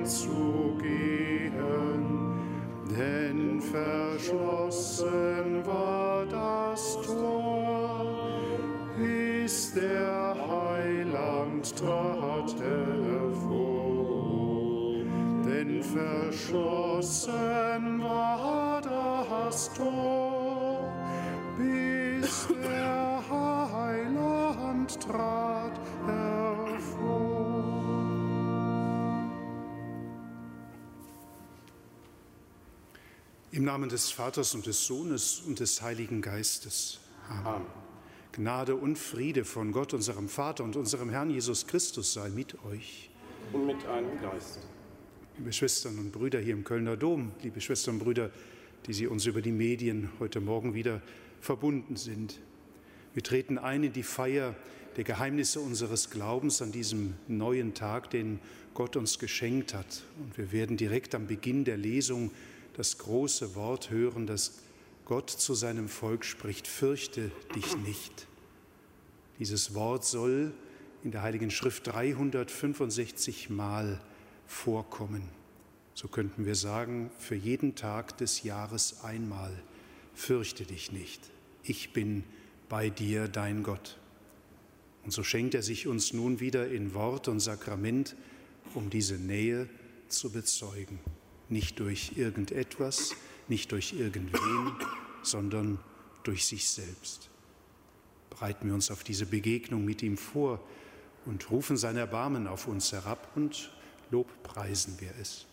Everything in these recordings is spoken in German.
einzugehen, denn verschlossen war das Tor, bis der Heiland trat hervor. Denn verschlossen war das Tor, bis der Heiland trat hervor. Im Namen des Vaters und des Sohnes und des Heiligen Geistes. Amen. Gnade und Friede von Gott, unserem Vater und unserem Herrn Jesus Christus sei mit euch. Und mit einem Geist. Liebe Schwestern und Brüder hier im Kölner Dom, liebe Schwestern und Brüder, die Sie uns über die Medien heute Morgen wieder verbunden sind. Wir treten ein in die Feier der Geheimnisse unseres Glaubens an diesem neuen Tag, den Gott uns geschenkt hat. Und wir werden direkt am Beginn der Lesung das große Wort hören, das Gott zu seinem Volk spricht: Fürchte dich nicht. Dieses Wort soll in der Heiligen Schrift 365 Mal vorkommen. So könnten wir sagen, für jeden Tag des Jahres einmal: Fürchte dich nicht, ich bin bei dir, dein Gott. Und so schenkt er sich uns nun wieder in Wort und Sakrament, um diese Nähe zu bezeugen. Nicht durch irgendetwas, nicht durch irgendwen, sondern durch sich selbst. Bereiten wir uns auf diese Begegnung mit ihm vor und rufen sein Erbarmen auf uns herab und lobpreisen wir es.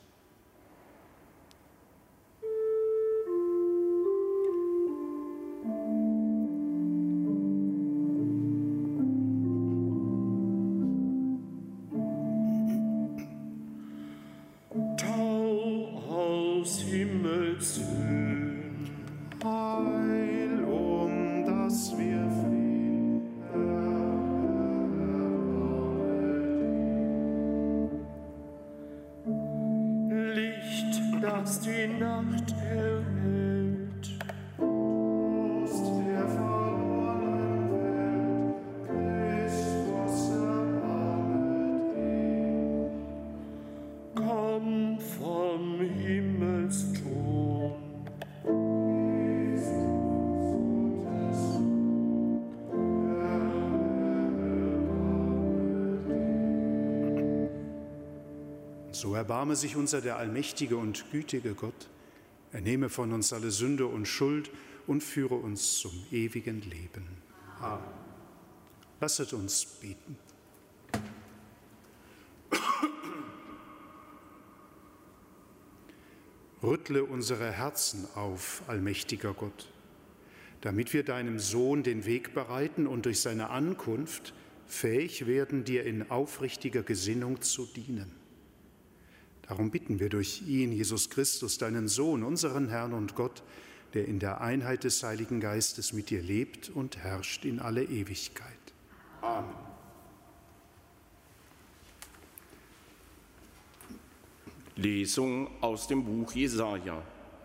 So erbarme sich unser der allmächtige und gütige Gott. Er nehme von uns alle Sünde und Schuld und führe uns zum ewigen Leben. Amen. Lasset uns beten. Rüttle unsere Herzen auf, allmächtiger Gott, damit wir deinem Sohn den Weg bereiten und durch seine Ankunft fähig werden, dir in aufrichtiger Gesinnung zu dienen. Darum bitten wir durch ihn, Jesus Christus, deinen Sohn, unseren Herrn und Gott, der in der Einheit des Heiligen Geistes mit dir lebt und herrscht in alle Ewigkeit. Amen. Lesung aus dem Buch Jesaja.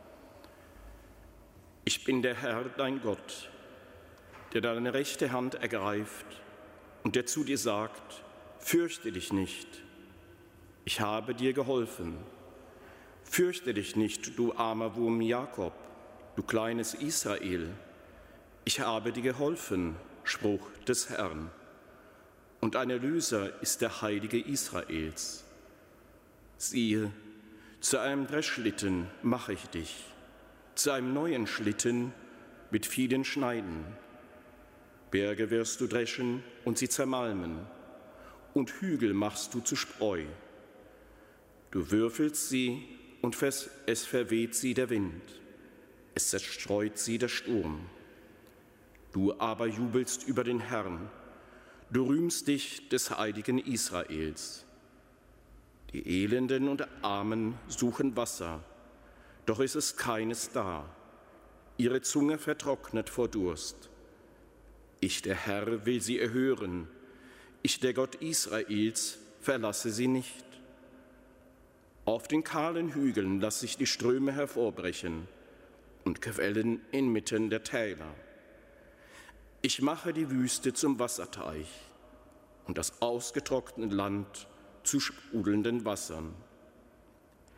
Ich bin der Herr, dein Gott, der deine rechte Hand ergreift und der zu dir sagt: Fürchte dich nicht. Ich habe dir geholfen. Fürchte dich nicht, du armer Wurm Jakob, du kleines Israel. Ich habe dir geholfen, Spruch des Herrn. Und ein Erlöser ist der Heilige Israels. Siehe, zu einem Dreschschlitten mache ich dich, zu einem neuen Schlitten mit vielen Schneiden. Berge wirst du dreschen und sie zermalmen, und Hügel machst du zu Spreu. Du würfelst sie und es verweht sie der Wind, es zerstreut sie der Sturm. Du aber jubelst über den Herrn, du rühmst dich des Heiligen Israels. Die Elenden und Armen suchen Wasser, doch ist es keines da. Ihre Zunge vertrocknet vor Durst. Ich, der Herr, will sie erhören. Ich, der Gott Israels, verlasse sie nicht. Auf den kahlen Hügeln lasse ich die Ströme hervorbrechen und Quellen inmitten der Täler. Ich mache die Wüste zum Wasserteich und das ausgetrocknete Land zu sprudelnden Wassern.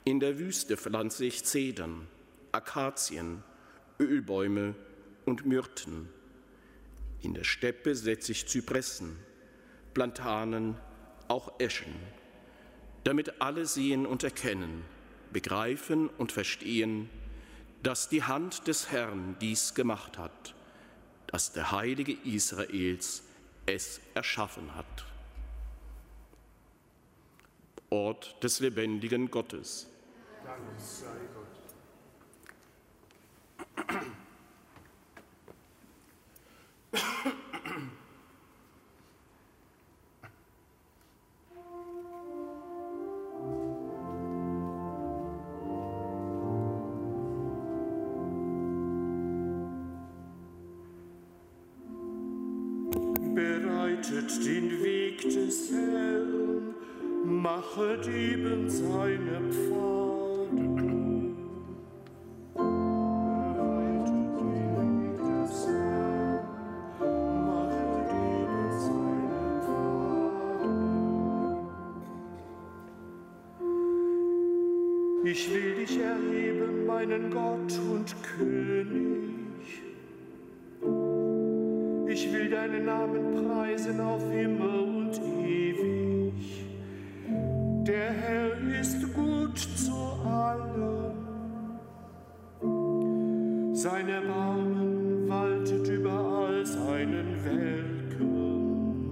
In der Wüste pflanze ich Zedern, Akazien, Ölbäume und Myrten. In der Steppe setze ich Zypressen, Platanen, auch Eschen, damit alle sehen und erkennen, begreifen und verstehen, dass die Hand des Herrn dies gemacht hat, dass der Heilige Israels es erschaffen hat. Ort des lebendigen Gottes. Dank sei Gott. Bereitet den Weg des Herrn, machet eben seine Pfade. Bereitet den Weg des Herrn, machet eben seine Pfade. Ich will dich erheben, meinen Gott und König. Ich will deinen Namen preisen auf immer und ewig. Der Herr ist gut zu allen. Sein Erbarmen waltet über all seinen Werken.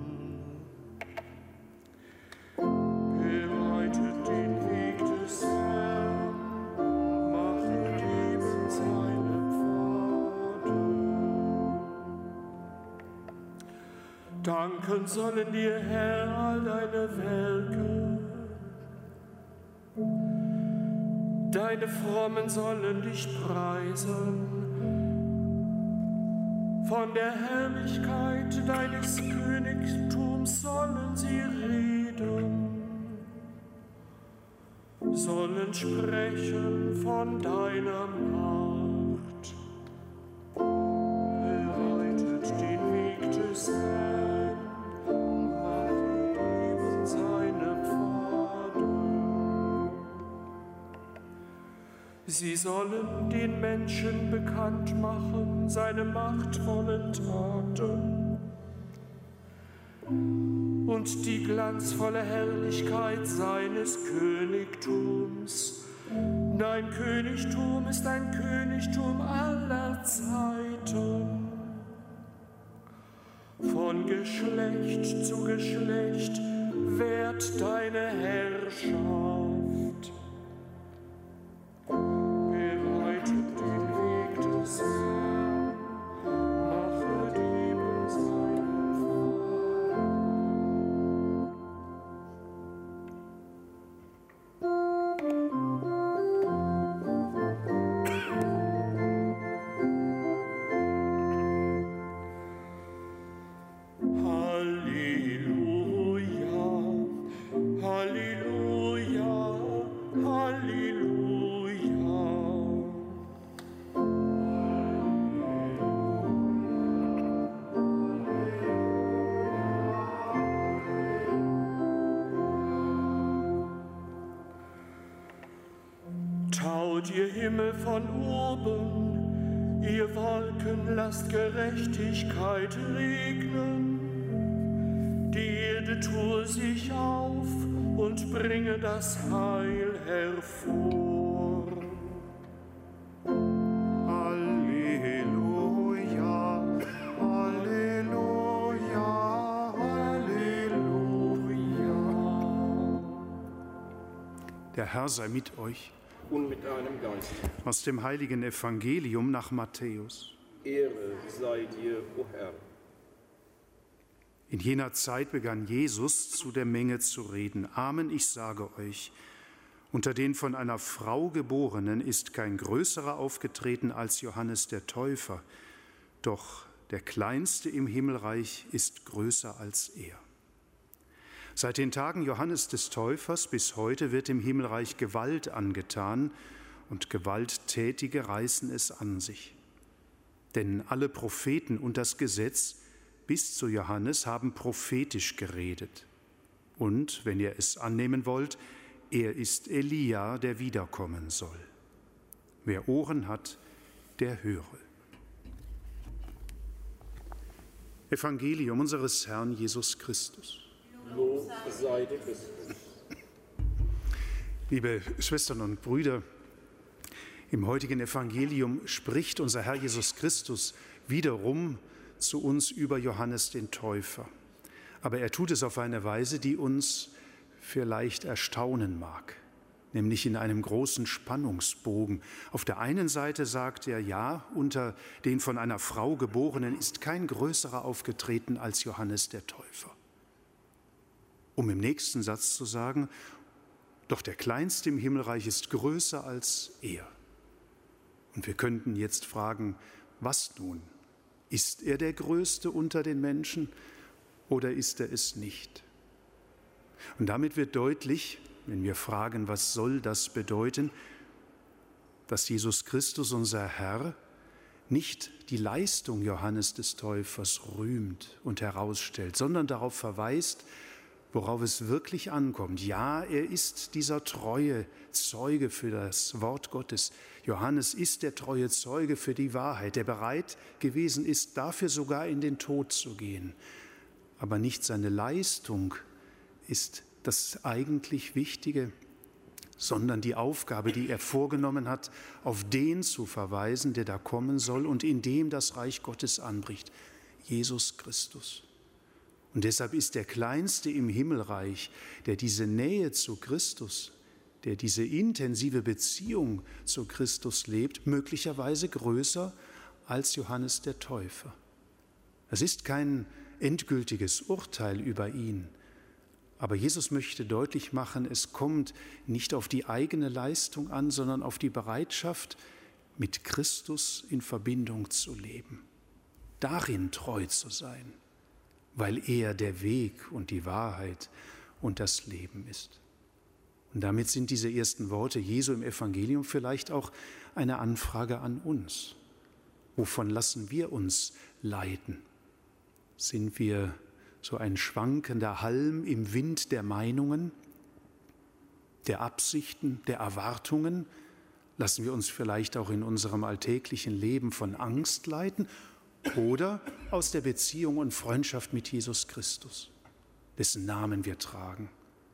Bereitet den Weg des Herrn, machet eben seine Pfade. Danken sollen dir, Herr, all deine Werke. Deine Frommen sollen dich preisen. Von der Herrlichkeit deines Königtums sollen sie reden, sollen sprechen von deiner Macht. Bereitet den Weg des Herrn, machet eben seine Pfade. Sie sollen den Menschen bekannt machen, seine machtvollen Taten und die glanzvolle Herrlichkeit seines Königtums. Dein Königtum ist ein Königtum aller Zeiten. Von Geschlecht zu Geschlecht währt deine Herrschaft. Bereitet den Weg des Herrn, machet eben seine Halleluja, Halleluja, Halleluja. Taut ihr Himmel von oben, ihr Wolken lasst Gerechtigkeit regnen. Die Erde tue sich auf und bringe das Heil hervor. Halleluja, Halleluja, Halleluja. Der Herr sei mit euch. Und mit deinem Geist. Aus dem heiligen Evangelium nach Matthäus. Ehre sei dir, o Herr. In jener Zeit begann Jesus zu der Menge zu reden. Amen, ich sage euch, unter den von einer Frau Geborenen ist kein Größerer aufgetreten als Johannes der Täufer. Doch der Kleinste im Himmelreich ist größer als er. Seit den Tagen Johannes des Täufers bis heute wird im Himmelreich Gewalt angetan und Gewalttätige reißen es an sich. Denn alle Propheten und das Gesetz bis zu Johannes haben prophetisch geredet. Und, wenn ihr es annehmen wollt, er ist Elia, der wiederkommen soll. Wer Ohren hat, der höre. Evangelium unseres Herrn Jesus Christus. Lob sei dir Christus. Liebe Schwestern und Brüder, im heutigen Evangelium spricht unser Herr Jesus Christus wiederum zu uns über Johannes den Täufer. Aber er tut es auf eine Weise, die uns vielleicht erstaunen mag, nämlich in einem großen Spannungsbogen. Auf der einen Seite sagt er, ja, unter den von einer Frau Geborenen ist kein größerer aufgetreten als Johannes der Täufer. Um im nächsten Satz zu sagen, doch der Kleinste im Himmelreich ist größer als er. Und wir könnten jetzt fragen, was nun? Ist er der Größte unter den Menschen oder ist er es nicht? Und damit wird deutlich, wenn wir fragen, was soll das bedeuten, dass Jesus Christus, unser Herr, nicht die Leistung Johannes des Täufers rühmt und herausstellt, sondern darauf verweist, worauf es wirklich ankommt. Ja, er ist dieser treue Zeuge für das Wort Gottes. Johannes ist der treue Zeuge für die Wahrheit, der bereit gewesen ist, dafür sogar in den Tod zu gehen. Aber nicht seine Leistung ist das eigentlich Wichtige, sondern die Aufgabe, die er vorgenommen hat, auf den zu verweisen, der da kommen soll und in dem das Reich Gottes anbricht, Jesus Christus. Und deshalb ist der Kleinste im Himmelreich, der diese Nähe zu Christus, der diese intensive Beziehung zu Christus lebt, möglicherweise größer als Johannes der Täufer. Es ist kein endgültiges Urteil über ihn, aber Jesus möchte deutlich machen, es kommt nicht auf die eigene Leistung an, sondern auf die Bereitschaft, mit Christus in Verbindung zu leben, darin treu zu sein, weil er der Weg und die Wahrheit und das Leben ist. Und damit sind diese ersten Worte Jesu im Evangelium vielleicht auch eine Anfrage an uns. Wovon lassen wir uns leiten? Sind wir so ein schwankender Halm im Wind der Meinungen, der Absichten, der Erwartungen? Lassen wir uns vielleicht auch in unserem alltäglichen Leben von Angst leiten? Oder aus der Beziehung und Freundschaft mit Jesus Christus, dessen Namen wir tragen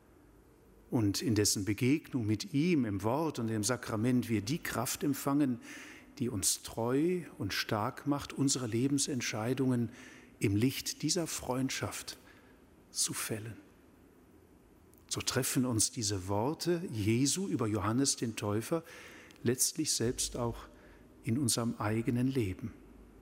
und in dessen Begegnung mit ihm im Wort und im Sakrament wir die Kraft empfangen, die uns treu und stark macht, unsere Lebensentscheidungen im Licht dieser Freundschaft zu fällen. So treffen uns diese Worte Jesu über Johannes den Täufer letztlich selbst auch in unserem eigenen Leben.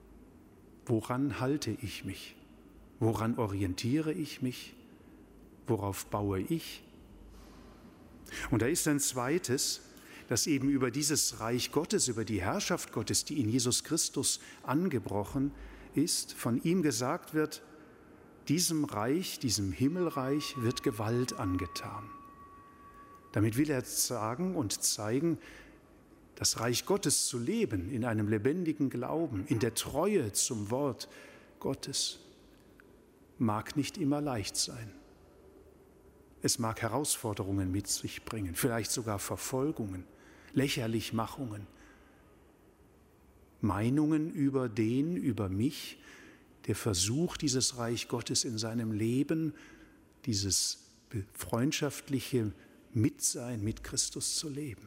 Woran halte ich mich? Woran orientiere ich mich? Worauf baue ich? Und da ist ein zweites, dass eben über dieses Reich Gottes, über die Herrschaft Gottes, die in Jesus Christus angebrochen ist, von ihm gesagt wird, diesem Reich, diesem Himmelreich wird Gewalt angetan. Damit will er sagen und zeigen, das Reich Gottes zu leben in einem lebendigen Glauben, in der Treue zum Wort Gottes, mag nicht immer leicht sein. Es mag Herausforderungen mit sich bringen, vielleicht sogar Verfolgungen, Lächerlichmachungen, Meinungen über den, über mich, der versucht, dieses Reich Gottes in seinem Leben, dieses freundschaftliche Mitsein mit Christus zu leben.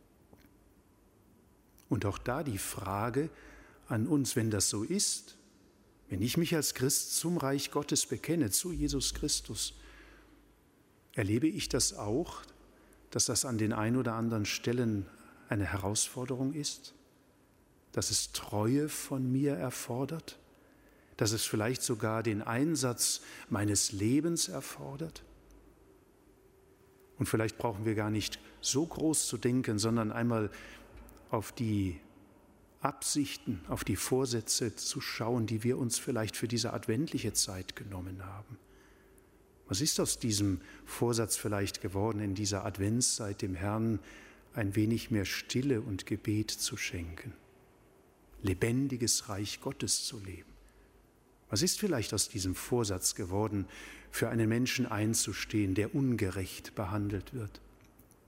Und auch da die Frage an uns, wenn das so ist, wenn ich mich als Christ zum Reich Gottes bekenne, zu Jesus Christus, erlebe ich das auch, dass das an den ein oder anderen Stellen eine Herausforderung ist, dass es Treue von mir erfordert, dass es vielleicht sogar den Einsatz meines Lebens erfordert? Und vielleicht brauchen wir gar nicht so groß zu denken, sondern einmal auf die Absichten, auf die Vorsätze zu schauen, die wir uns vielleicht für diese adventliche Zeit genommen haben. Was ist aus diesem Vorsatz vielleicht geworden, in dieser Adventszeit dem Herrn ein wenig mehr Stille und Gebet zu schenken, lebendiges Reich Gottes zu leben? Was ist vielleicht aus diesem Vorsatz geworden, für einen Menschen einzustehen, der ungerecht behandelt wird?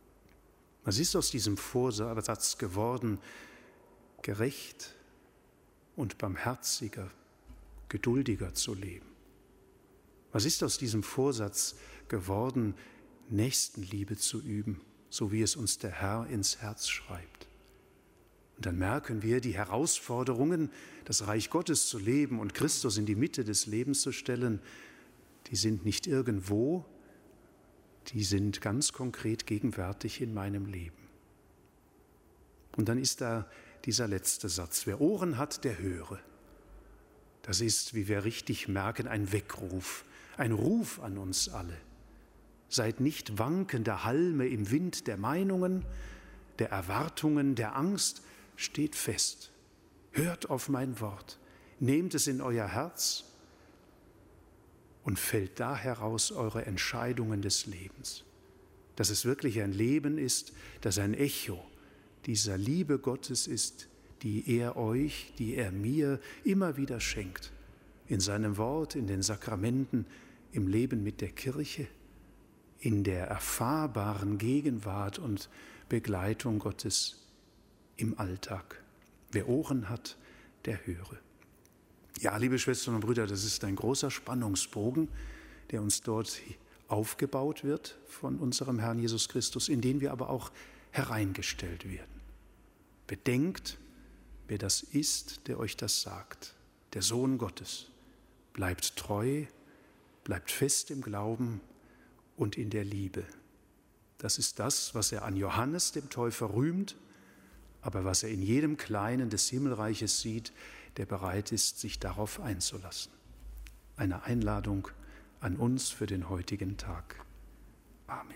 Was ist aus diesem Vorsatz geworden? Gerecht und barmherziger, geduldiger zu leben. Was ist aus diesem Vorsatz geworden? Nächstenliebe zu üben, so wie es uns der Herr ins Herz schreibt. Und dann merken wir, die Herausforderungen, das Reich Gottes zu leben und Christus in die Mitte des Lebens zu stellen, die sind nicht irgendwo, die sind ganz konkret gegenwärtig in meinem Leben. Und dann ist da dieser letzte Satz: Wer Ohren hat, der höre. Das ist, wie wir richtig merken, ein Weckruf, ein Ruf an uns alle. Seid nicht wankende Halme im Wind der Meinungen, der Erwartungen, der Angst. Steht fest. Hört auf mein Wort. Nehmt es in euer Herz und fällt da heraus eure Entscheidungen des Lebens. Dass es wirklich ein Leben ist, das ein Echo dieser Liebe Gottes ist, die er euch, die er mir immer wieder schenkt. In seinem Wort, in den Sakramenten, im Leben mit der Kirche, in der erfahrbaren Gegenwart und Begleitung Gottes im Alltag. Wer Ohren hat, der höre. Ja, liebe Schwestern und Brüder, das ist ein großer Spannungsbogen, der uns dort aufgebaut wird von unserem Herrn Jesus Christus, in den wir aber auch hereingestellt werden. Bedenkt, wer das ist, der euch das sagt, der Sohn Gottes. Bleibt treu, bleibt fest im Glauben und in der Liebe. Das ist das, was er an Johannes dem Täufer rühmt, aber was er in jedem Kleinen des Himmelreiches sieht, der bereit ist, sich darauf einzulassen. Eine Einladung an uns für den heutigen Tag. Amen.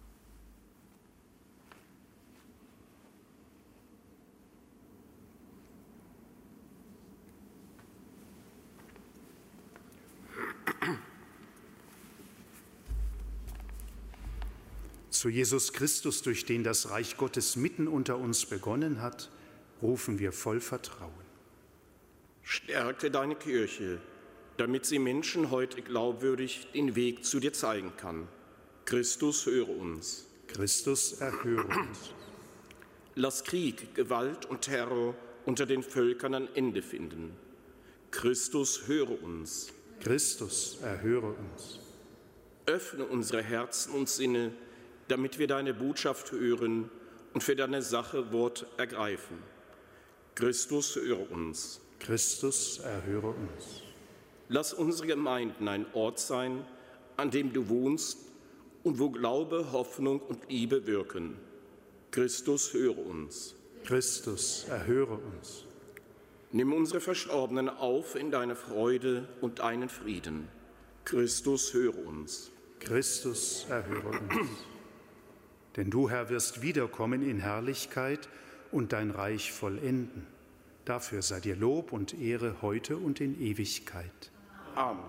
Zu Jesus Christus, durch den das Reich Gottes mitten unter uns begonnen hat, rufen wir voll Vertrauen. Stärke deine Kirche, damit sie Menschen heute glaubwürdig den Weg zu dir zeigen kann. Christus, höre uns. Christus, erhöre uns. Lass Krieg, Gewalt und Terror unter den Völkern ein Ende finden. Christus, höre uns. Christus, erhöre uns. Öffne unsere Herzen und Sinne, damit wir deine Botschaft hören und für deine Sache Wort ergreifen. Christus, höre uns. Christus, erhöre uns. Lass unsere Gemeinden ein Ort sein, an dem du wohnst und wo Glaube, Hoffnung und Liebe wirken. Christus, höre uns. Christus, erhöre uns. Nimm unsere Verstorbenen auf in deine Freude und deinen Frieden. Christus, höre uns. Christus, erhöre uns. Denn du, Herr, wirst wiederkommen in Herrlichkeit und dein Reich vollenden. Dafür sei dir Lob und Ehre heute und in Ewigkeit. Amen.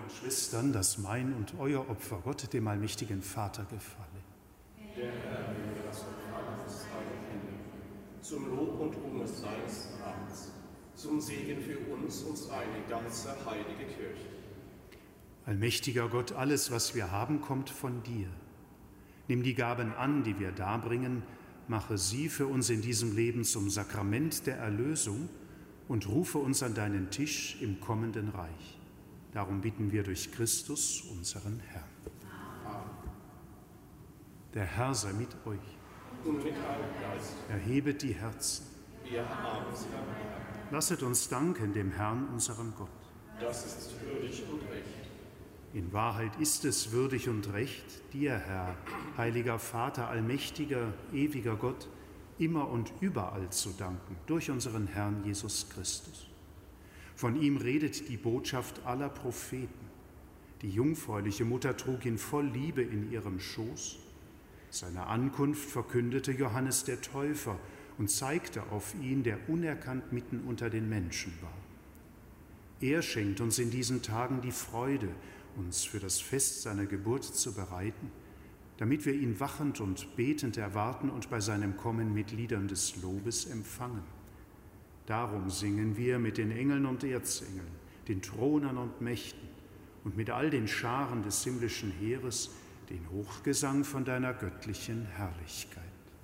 und Schwestern, dass mein und euer Opfer Gott, dem allmächtigen Vater, gefalle. Der Herr möge das Opfer aus seinen Händen zum Lob und Ruhm seines Namens, zum Segen für uns und seine ganze heilige Kirche. Allmächtiger Gott, alles, was wir haben, kommt von dir. Nimm die Gaben an, die wir darbringen, mache sie für uns in diesem Leben zum Sakrament der Erlösung und rufe uns an deinen Tisch im kommenden Reich. Darum bitten wir durch Christus, unseren Herrn. Amen. Der Herr sei mit euch. Und mit eurem Geist. Erhebet die Herzen. Wir haben sie am Herrn. Lasset uns danken dem Herrn, unserem Gott. Das ist würdig und recht. In Wahrheit ist es würdig und recht, dir, Herr, heiliger Vater, allmächtiger, ewiger Gott, immer und überall zu danken, durch unseren Herrn Jesus Christus. Von ihm redet die Botschaft aller Propheten. Die jungfräuliche Mutter trug ihn voll Liebe in ihrem Schoß. Seine Ankunft verkündete Johannes der Täufer und zeigte auf ihn, der unerkannt mitten unter den Menschen war. Er schenkt uns in diesen Tagen die Freude, uns für das Fest seiner Geburt zu bereiten, damit wir ihn wachend und betend erwarten und bei seinem Kommen mit Liedern des Lobes empfangen. Darum singen wir mit den Engeln und Erzengeln, den Thronern und Mächten und mit all den Scharen des himmlischen Heeres den Hochgesang von deiner göttlichen Herrlichkeit.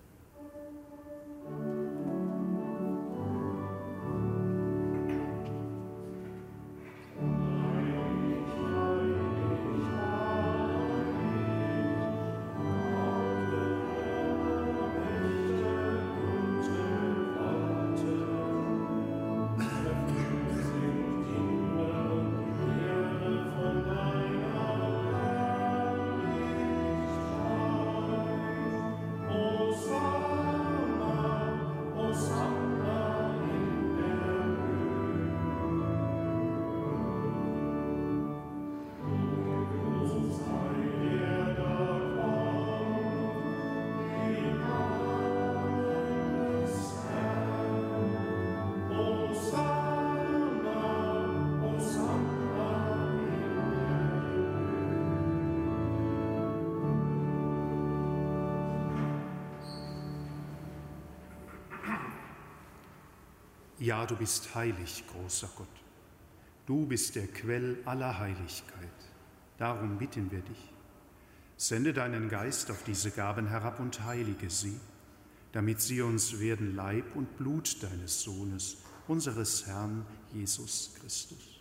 Ja, du bist heilig, großer Gott. Du bist der Quell aller Heiligkeit. Darum bitten wir dich. Sende deinen Geist auf diese Gaben herab und heilige sie, damit sie uns werden Leib und Blut deines Sohnes, unseres Herrn Jesus Christus.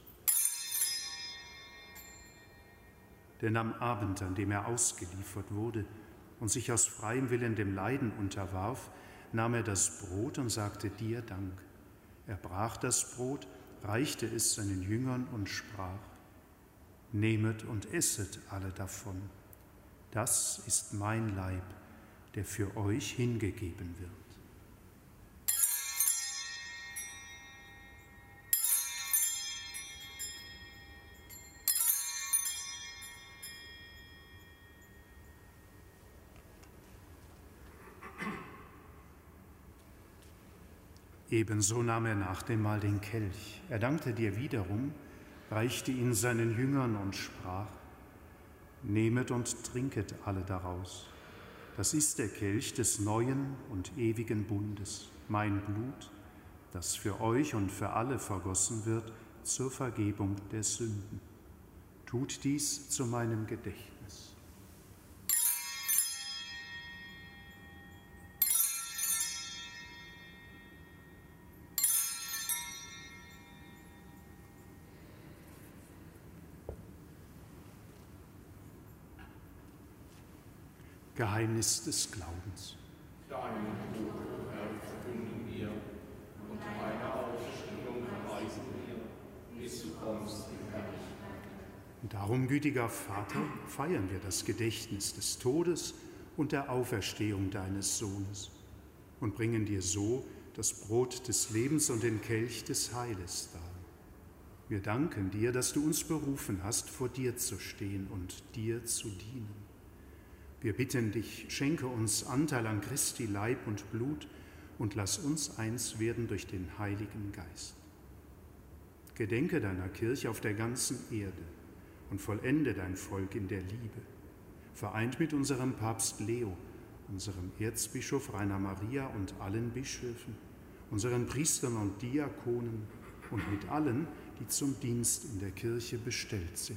Denn am Abend, an dem er ausgeliefert wurde und sich aus freiem Willen dem Leiden unterwarf, nahm er das Brot und sagte dir Dank. Er brach das Brot, reichte es seinen Jüngern und sprach: Nehmet und esset alle davon. Das ist mein Leib, der für euch hingegeben wird. Ebenso nahm er nach dem Mahl den Kelch. Er dankte dir wiederum, reichte ihn seinen Jüngern und sprach: Nehmet und trinket alle daraus. Das ist der Kelch des neuen und ewigen Bundes, mein Blut, das für euch und für alle vergossen wird zur Vergebung der Sünden. Tut dies zu meinem Gedächtnis. Geheimnis des Glaubens. Deinen Tod, Herr, verkünden wir, und deine Auferstehung preisen wir, bis du kommst in Herrlichkeit. Darum, gütiger Vater, feiern wir das Gedächtnis des Todes und der Auferstehung deines Sohnes und bringen dir so das Brot des Lebens und den Kelch des Heiles dar. Wir danken dir, dass du uns berufen hast, vor dir zu stehen und dir zu dienen. Wir bitten dich, schenke uns Anteil an Christi Leib und Blut und lass uns eins werden durch den Heiligen Geist. Gedenke deiner Kirche auf der ganzen Erde und vollende dein Volk in der Liebe. Vereint mit unserem Papst Leo, unserem Erzbischof Rainer Maria und allen Bischöfen, unseren Priestern und Diakonen und mit allen, die zum Dienst in der Kirche bestellt sind.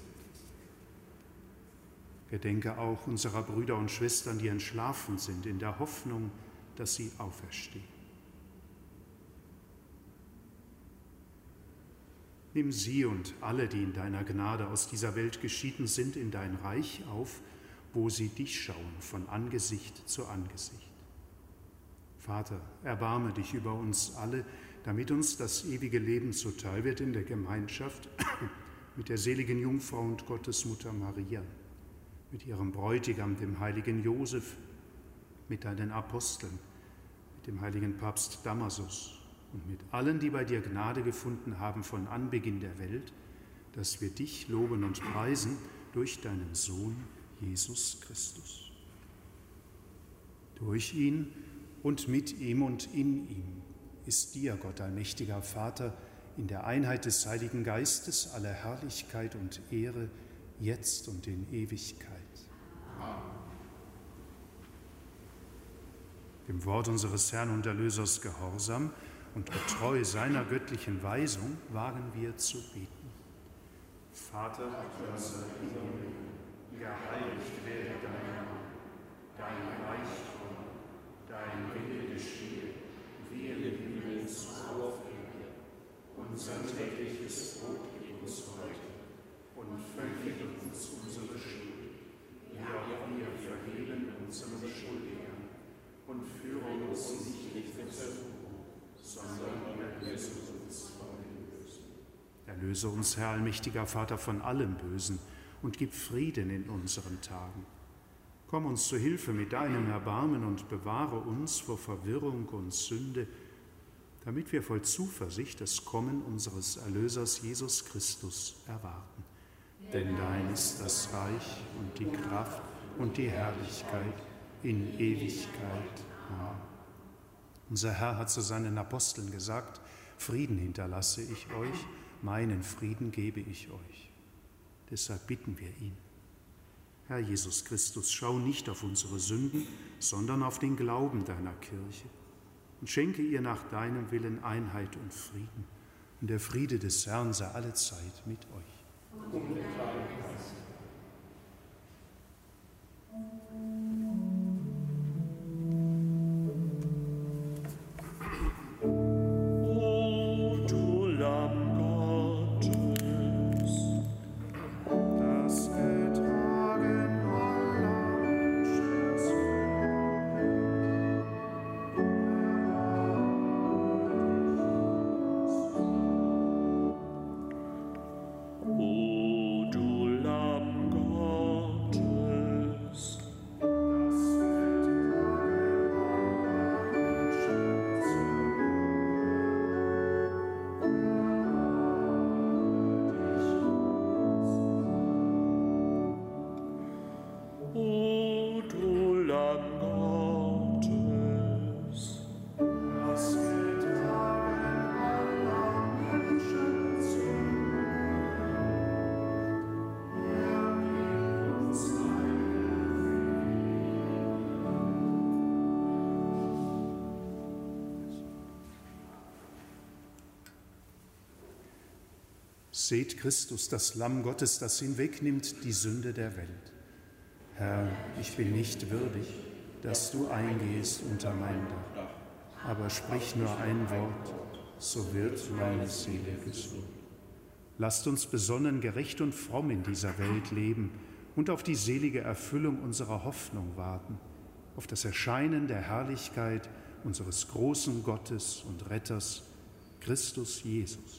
Gedenke auch unserer Brüder und Schwestern, die entschlafen sind, in der Hoffnung, dass sie auferstehen. Nimm sie und alle, die in deiner Gnade aus dieser Welt geschieden sind, in dein Reich auf, wo sie dich schauen, von Angesicht zu Angesicht. Vater, erbarme dich über uns alle, damit uns das ewige Leben zuteil wird in der Gemeinschaft mit der seligen Jungfrau und Gottesmutter Maria, mit ihrem Bräutigam, dem heiligen Josef, mit deinen Aposteln, mit dem heiligen Papst Damasus und mit allen, die bei dir Gnade gefunden haben von Anbeginn der Welt, dass wir dich loben und preisen durch deinen Sohn Jesus Christus. Durch ihn und mit ihm und in ihm ist dir, Gott allmächtiger Vater, in der Einheit des Heiligen Geistes alle Herrlichkeit und Ehre, jetzt und in Ewigkeit. Amen. Dem Wort unseres Herrn und Erlösers gehorsam und getreu seiner göttlichen Weisung wagen wir zu beten. Vater unser im Himmel, geheiligt werde dein Name, dein Reich komme, dein Wille geschehe, wie im Himmel so auf Erden. Unser tägliches Brot gib uns heute und vergib uns unsere Schuld, wie auch wir vergeben unseren Schuldigern. Und führe uns nicht in Versuchung, sondern erlöse uns von dem Bösen. Erlöse uns, Herr allmächtiger Vater, von allem Bösen und gib Frieden in unseren Tagen. Komm uns zu Hilfe mit deinem Erbarmen und bewahre uns vor Verwirrung und Sünde, damit wir voll Zuversicht das Kommen unseres Erlösers Jesus Christus erwarten. Denn dein ist das Reich und die Kraft und die Herrlichkeit in Ewigkeit. Amen. Unser Herr hat zu seinen Aposteln gesagt: Frieden hinterlasse ich euch, meinen Frieden gebe ich euch. Deshalb bitten wir ihn. Herr Jesus Christus, schau nicht auf unsere Sünden, sondern auf den Glauben deiner Kirche und schenke ihr nach deinem Willen Einheit und Frieden. Und der Friede des Herrn sei allezeit mit euch. Und mit deinem Geist. Seht Christus, das Lamm Gottes, das hinwegnimmt die Sünde der Welt. Herr, ich bin nicht würdig, dass du eingehst unter mein Dach, aber sprich nur ein Wort, so wird meine Seele gesund. Lasst uns besonnen, gerecht und fromm in dieser Welt leben und auf die selige Erfüllung unserer Hoffnung warten, auf das Erscheinen der Herrlichkeit unseres großen Gottes und Retters, Christus Jesus.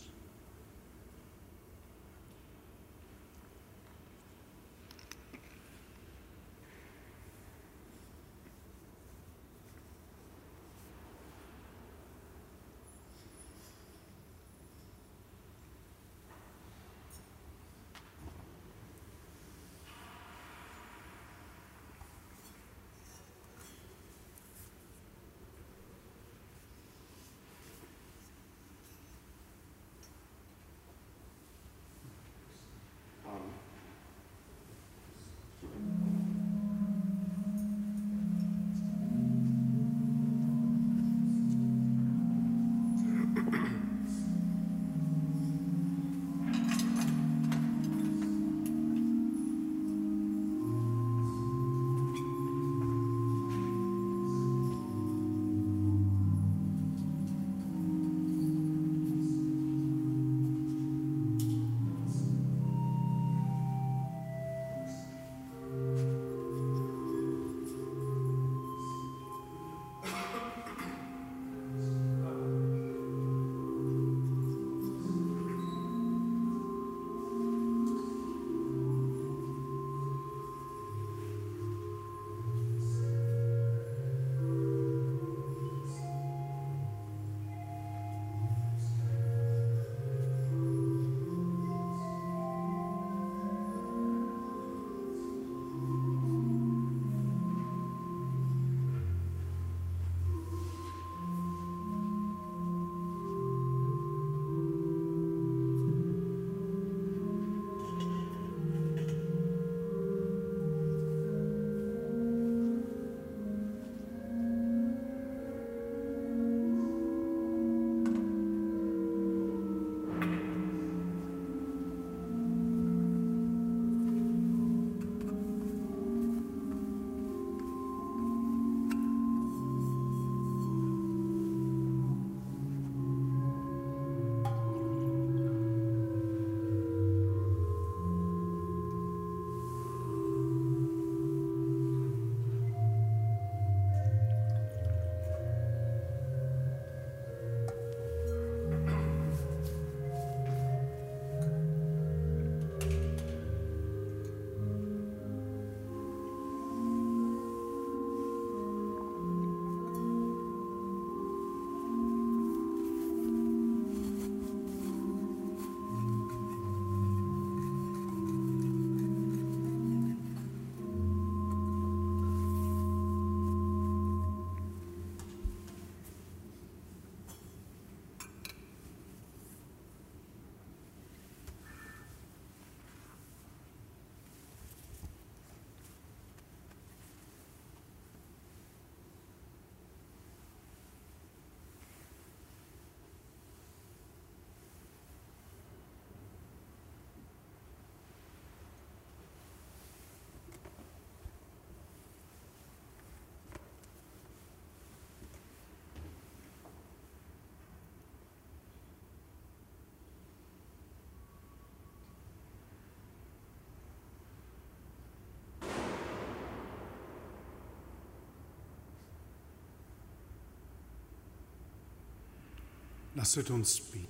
Lasset uns beten.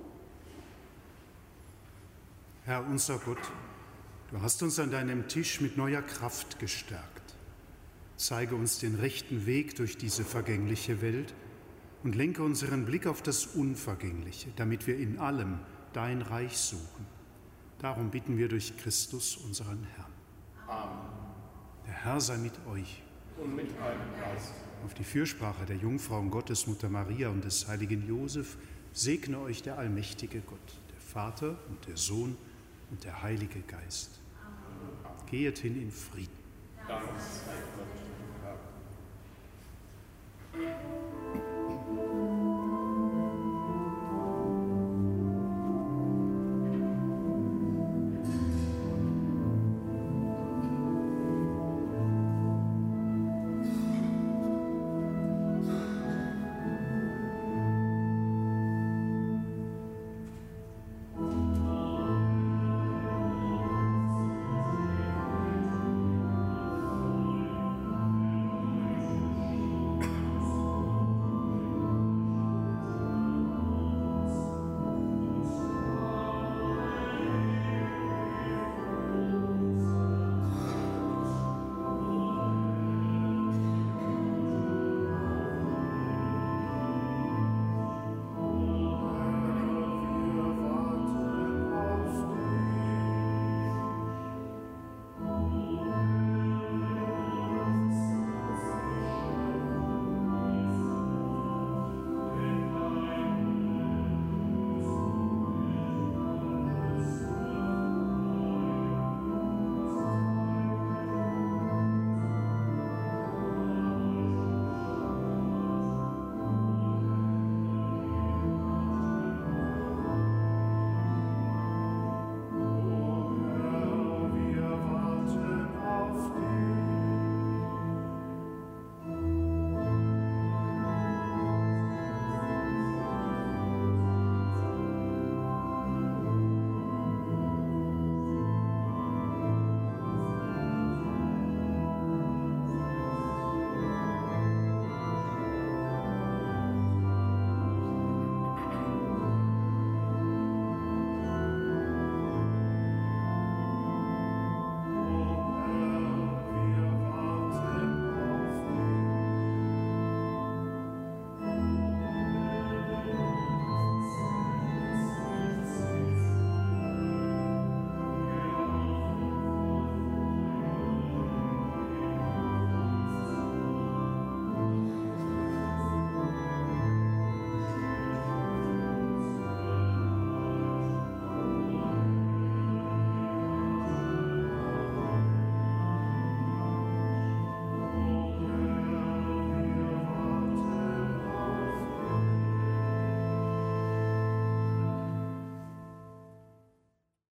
Herr unser Gott, du hast uns an deinem Tisch mit neuer Kraft gestärkt. Zeige uns den rechten Weg durch diese vergängliche Welt und lenke unseren Blick auf das Unvergängliche, damit wir in allem dein Reich suchen. Darum bitten wir durch Christus, unseren Herrn. Amen. Der Herr sei mit euch. Und mit deinem Geist. Auf die Fürsprache der Jungfrau und Gottesmutter Maria und des heiligen Josef segne euch der allmächtige Gott, der Vater und der Sohn und der Heilige Geist. Amen. Gehet hin in Frieden. Dank sei Gott.